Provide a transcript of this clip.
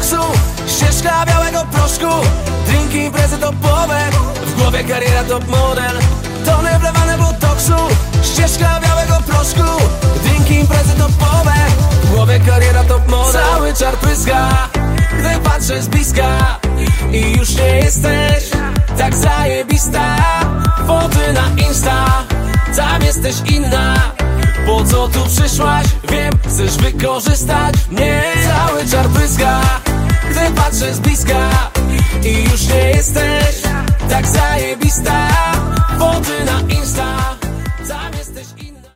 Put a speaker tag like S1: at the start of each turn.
S1: botoksu, ścieżka białego proszku, drinki, imprezy topowe, w głowie kariera top model. Tony wlewane botoksu, ścieżka białego proszku, drinki, imprezy topowe, w głowie kariera top model. Cały czar pryska, gdy patrzę z bliska i już nie jesteś tak zajebista. Foty na Insta, tam jesteś inna. Po co tu przyszłaś? Wiem, chcesz wykorzystać mnie. Cały czar pryska, gdy patrzę z bliska i już nie jesteś tak zajebista. Foty na Insta.